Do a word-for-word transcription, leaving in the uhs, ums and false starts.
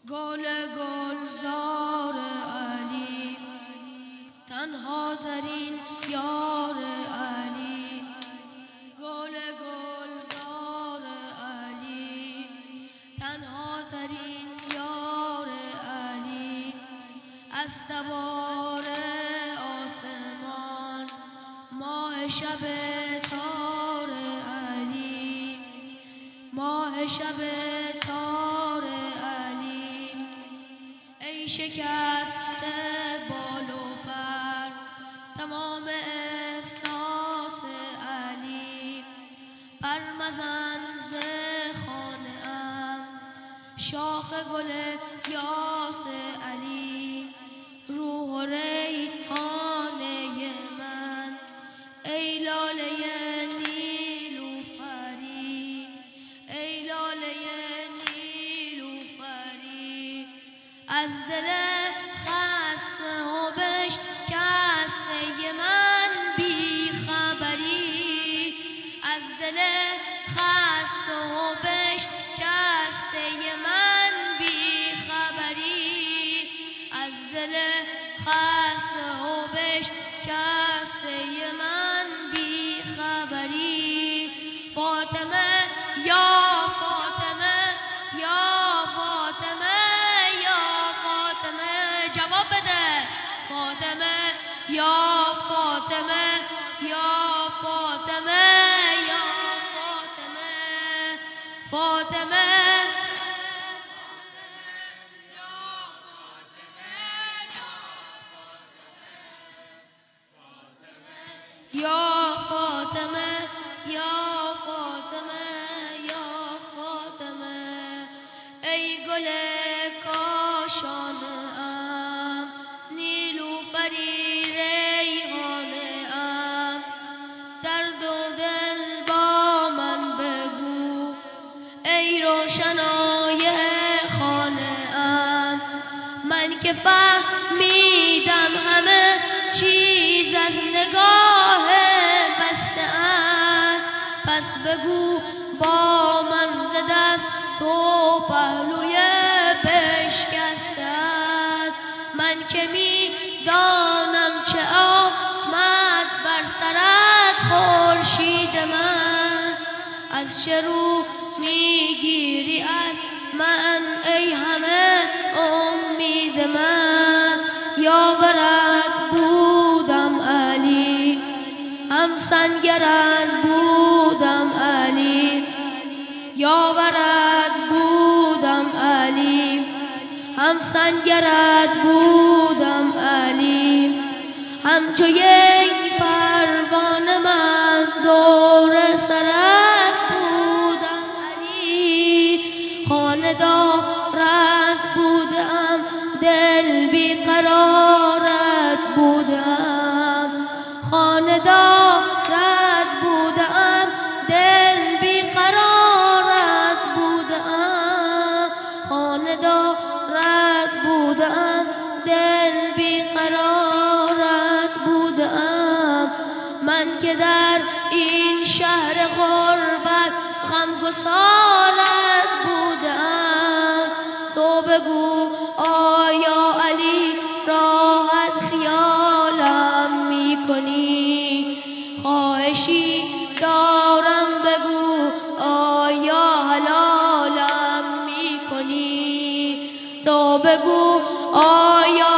گل گلزار علی، تنها ترین یار علی. گل گلزار علی، تنها ترین یار علی. از تبار آسمان ماه شب تار علی، ماه شب تار علی. ای شکسته بال و پر تمام احساس علی، پر مزن ز خانه ام شاخ گل یاس علی. روح و ریحانه من ای لاله نیلوفری، ای لاله نیلوفری. از دل خسته و بشکسته من بی خبری، از دل خسته و بشکسته من بی خبری، از دل خسته و بشکسته من بی خبری. فاطمه یا فاطمه یا فاطمه یا فاطمه، جواب بده. فاطمه یا فاطمه یا فاطمه یا فاطمه، فاطمه یا فاطمه یا فاطمه یا فاطمه. ای گل کاشانه ام نیلوفری ریحانه ام، درد و دل با من بگو ای روشنای خانه ام. من که فهمیدم همه چیز از نگاه بسته اند، پس بگو با من ز دست تو پهلوی بشکسته‌ات. من که می دانم چه آمد بر سرت خورشید من، از چه رو میگیری از من ای همه امید من. یاورت بودم علی، هم سنگرت بودم علی. یاورت بودم علی، هم سنگرت بودم علی. همچو یک پروانه من دور سرت بودم علی. خانه دارت بودم دل بیقرارت بودم، خانه دارت بودم دل بیقرارت بودم، خانه دارت بودم دل بیقرارت بودم. من که در این شهر غربت غمگسارت بودم. تو بگو آیا علی راحت خیالم میکنی؟ خواهشی دارم بگو آیا حلالم میکنی؟ تو بگو آیا